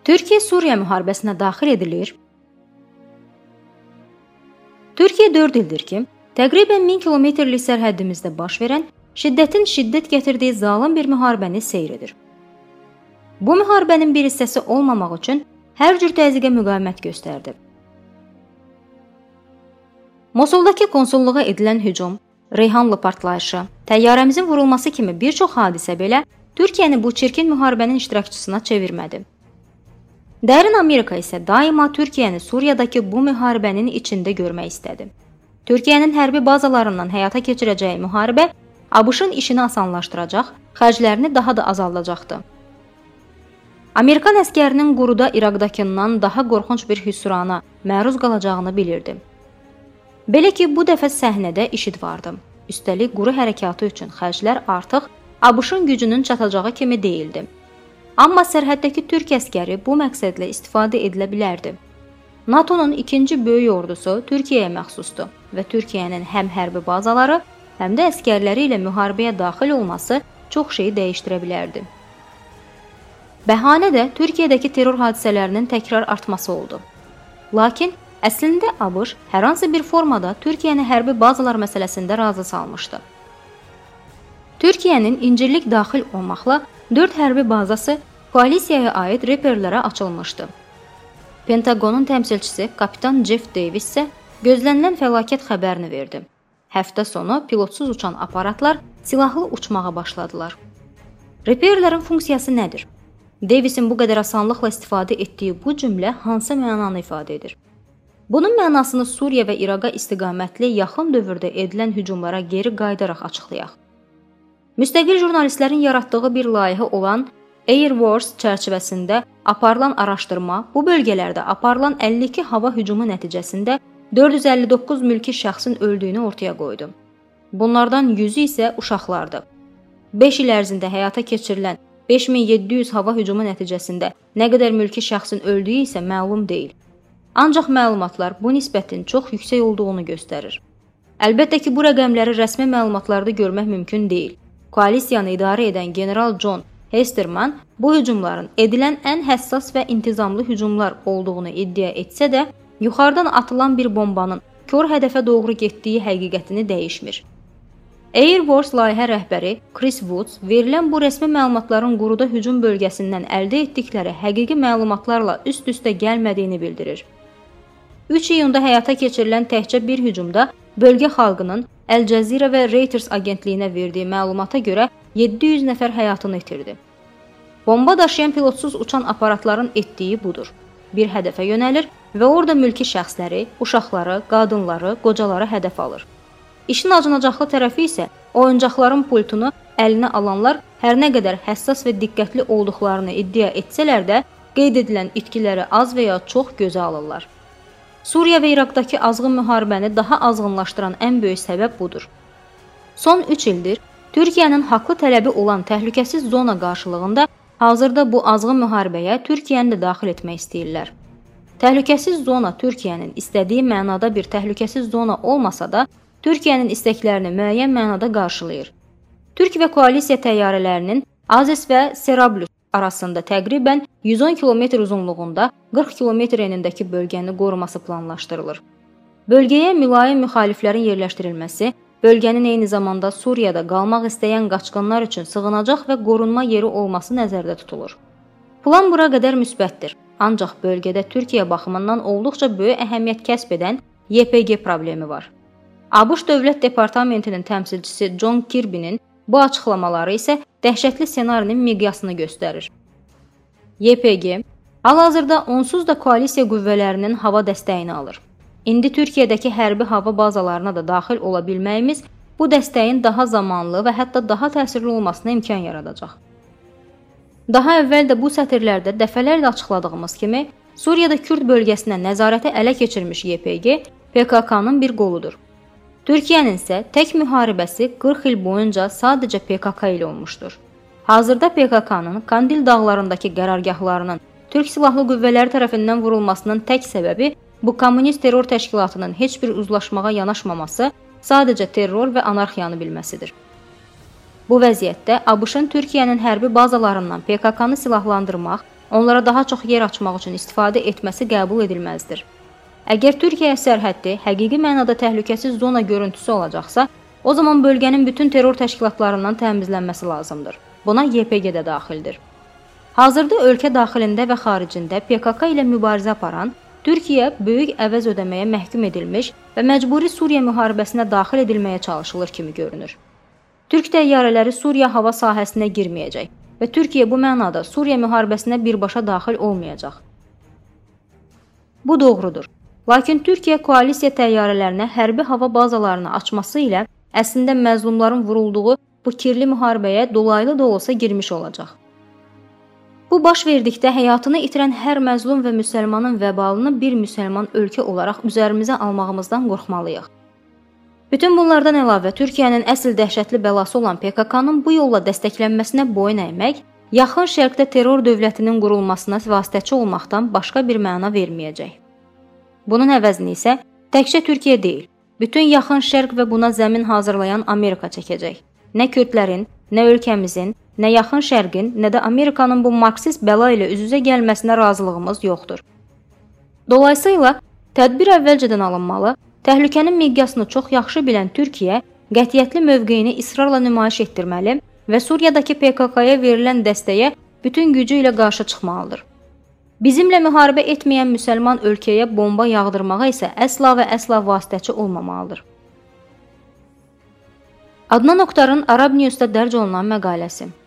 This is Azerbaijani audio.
Türkiyə Suriya müharibəsinə daxil edilir. Türkiyə 4 ildir ki, təqribən 1000 kilometrlik sərhəddimizdə baş verən şiddətin şiddət gətirdiyi zalım bir müharibəni seyr edir. Bu müharibənin bir hissəsi olmamaq üçün hər cür təzyiqə müqavimət göstərdi. Mosuldakı konsulluğa edilən hücum, Reyhanlı partlayışı, təyyarəmizin vurulması kimi bir çox hadisə belə Türkiyəni bu çirkin müharibənin iştirakçısına çevirmədi. Dərin Amerika isə daima Türkiyəni Suriyadakı bu müharibənin içində görmək istədi. Türkiyənin hərbi bazalarından həyata keçirəcəyi müharibə ABŞ-ın işini asanlaşdıracaq, xərclərini daha da azaldacaqdı. Amerikan əskərinin quruda İraqdakından daha qorxunc bir hüsrana məruz qalacağını bilirdi. Belə ki, bu dəfə səhnədə IŞİD vardı. Üstəlik, quru hərəkatı üçün xərclər artıq ABŞ-ın gücünün çatacağı kimi deyildi. Amma sərhəddəki türk əskəri bu məqsədlə istifadə edilə bilərdi. NATO-nun ikinci böyük ordusu Türkiyəyə məxsusdur və Türkiyənin həm hərbi bazaları, həm də əskərləri ilə müharibəyə daxil olması çox şeyi dəyişdirə bilərdi. Bəhanə də Türkiyədəki terror hadisələrinin təkrar artması oldu. Lakin əslində ABŞ hər hansı bir formada Türkiyəni hərbi bazalar məsələsində razı salmışdı. Türkiyənin İncirlik daxil olmaqla 4 hərbi bazası koalisiyaya aid reperlərə açılmışdı. Pentagonun təmsilçisi kapitan Jeff Davis isə gözlənilən fəlakət xəbərini verdi. Həftə sonu pilotsuz uçan aparatlar silahlı uçmağa başladılar. Reperlərin funksiyası nədir? Davisin bu qədər asanlıqla istifadə etdiyi bu cümlə hansı mənanı ifadə edir? Bunun mənasını Suriya və İraqa istiqamətli yaxın dövrdə edilən hücumlara geri qayıdaraq açıqlayaq. Müstəqil jurnalistlərin yaratdığı bir layihə olan Air Wars çərçivəsində aparılan araşdırma bu bölgələrdə aparılan 52 hava hücumu nəticəsində 459 mülki şəxsin öldüyünü ortaya qoydu. Bunlardan 100-ü isə uşaqlardı. 5 il ərzində həyata keçirilən 5700 hava hücumu nəticəsində nə qədər mülki şəxsin öldüyü isə məlum deyil. Ancaq məlumatlar bu nisbətin çox yüksək olduğunu göstərir. Əlbəttə ki, bu rəqəmləri rəsmi məlumatlarda görmək mümkün deyil. Koalisiyanı idarə edən general John Hesterman bu hücumların edilən ən həssas və intizamlı hücumlar olduğunu iddia etsə də, yuxarıdan atılan bir bombanın kör hədəfə doğru getdiyi həqiqətini dəyişmir. Air Wars layihə rəhbəri Chris Woods verilən bu rəsmi məlumatların quruda hücum bölgəsindən əldə etdikləri həqiqi məlumatlarla üst-üstə gəlmədiyini bildirir. 3 iyunda həyata keçirilən təkcə bir hücumda bölgə xalqının Al Jazeera və Reuters agentliyinə verdiyi məlumata görə 700 nəfər həyatını itirdi. Bomba daşıyan pilotsuz uçan aparatların etdiyi budur. Bir hədəfə yönəlir və orada mülki şəxsləri, uşaqları, qadınları, qocaları hədəf alır. İşin acınacaqlı tərəfi isə oyuncaqların pultunu əlinə alanlar hər nə qədər həssas və diqqətli olduqlarını iddia etsələr də, qeyd edilən itkiləri az və ya çox gözə alırlar. Suriya və İraqdakı azğın müharibəni daha azğınlaşdıran ən böyük səbəb budur. Son 3 ildir Türkiyənin haqlı tələbi olan təhlükəsiz zona qarşılığında hazırda bu azğın müharibəyə Türkiyəni də daxil etmək istəyirlər. Təhlükəsiz zona Türkiyənin istədiyi mənada bir təhlükəsiz zona olmasa da, Türkiyənin istəklərini müəyyən mənada qarşılayır. Türk və koalisiya təyyarələrinin Azes və Serablus arasında təqribən 110 km uzunluğunda 40 km enindəki bölgəni qoruması planlaşdırılır. Bölgəyə mülayim müxaliflərin yerləşdirilməsi, bölgənin eyni zamanda Suriyada qalmaq istəyən qaçqınlar üçün sığınacaq və qorunma yeri olması nəzərdə tutulur. Plan bura qədər müsbətdir, ancaq bölgədə Türkiyə baxımından olduqca böyük əhəmiyyət kəsb edən YPG problemi var. ABŞ Dövlət Departamentinin təmsilçisi John Kirby'nin bu açıqlamaları isə dəhşətli ssenarinin miqyasını göstərir. YPG hal-hazırda onsuz da koalisiya qüvvələrinin hava dəstəyini alır. İndi Türkiyədəki hərbi hava bazalarına da daxil ola bilməyimiz bu dəstəyin daha zamanlı və hətta daha təsirli olmasına imkan yaradacaq. Daha əvvəl də bu sətirlərdə dəfələrlə açıqladığımız kimi, Suriyada Kürd bölgəsinə nəzarəti ələ keçirmiş YPG PKK-nın bir qoludur. Türkiyənin isə tək müharibəsi 40 il boyunca sadəcə PKK ilə olmuşdur. Hazırda PKK-nın Kandil dağlarındakı qərargahlarının Türk Silahlı Qüvvələri tərəfindən vurulmasının tək səbəbi bu kommunist terror təşkilatının heç bir uzlaşmağa yanaşmaması, sadəcə terror və anarxiyanı bilməsidir. Bu vəziyyətdə ABŞ-ın Türkiyənin hərbi bazalarından PKK-nı silahlandırmaq onlara daha çox yer açmaq üçün istifadə etməsi qəbul edilməzdir. Əgər Türkiyə sərhəddi həqiqi mənada təhlükəsiz zona görüntüsü olacaqsa, o zaman bölgənin bütün terror təşkilatlarından təmizlənməsi lazımdır. Buna YPG də daxildir. Hazırda ölkə daxilində və xaricində PKK ilə mübarizə aparan, Türkiyə böyük əvəz ödəməyə məhkum edilmiş və məcburi Suriya müharibəsinə daxil edilməyə çalışılır kimi görünür. Türk təyyarələri Suriya hava sahəsinə girməyəcək və Türkiyə bu mənada Suriya müharibəsinə birbaşa daxil olmayacaq. Bu doğrudur. Lakin Türkiyə koalisiya təyyarələrinə hərbi hava bazalarını açması ilə əslində məzlumların vurulduğu bu kirli müharibəyə dolaylı da olsa girmiş olacaq. Bu baş verdikdə həyatını itirən hər məzlum və müsəlmanın vəbalını bir müsəlman ölkə olaraq üzərimizə almağımızdan qorxmalıyıq. Bütün bunlardan əlavə Türkiyənin əsl dəhşətli bəlası olan PKK-nın bu yolla dəstəklənməsinə boyun əymək, yaxın şərqdə terror dövlətinin qurulmasına vasitəçi olmaqdan başqa bir məna verməyəcək. Bunun əvəzini isə təkcə Türkiyə deyil, bütün yaxın şərq və buna zəmin hazırlayan Amerika çəkəcək. Nə Kürdlərin, nə ölkəmizin, nə yaxın şərqin, nə də Amerikanın bu marksist bəla ilə üz-üzə gəlməsinə razılığımız yoxdur. Dolayısıyla tədbir əvvəlcədən alınmalı, təhlükənin miqyasını çox yaxşı bilən Türkiyə qətiyyətli mövqeyini israrla nümayiş etdirməli və Suriyadakı PKK-ya verilən dəstəyə bütün gücü ilə qarşı çıxmalıdır. Bizimlə müharibə etməyən müsəlman ölkəyə bomba yağdırmağa isə əsla və əsla vasitəçi olmamalıdır. Adnan Oktarın Arab News-da dərc olunan məqaləsi.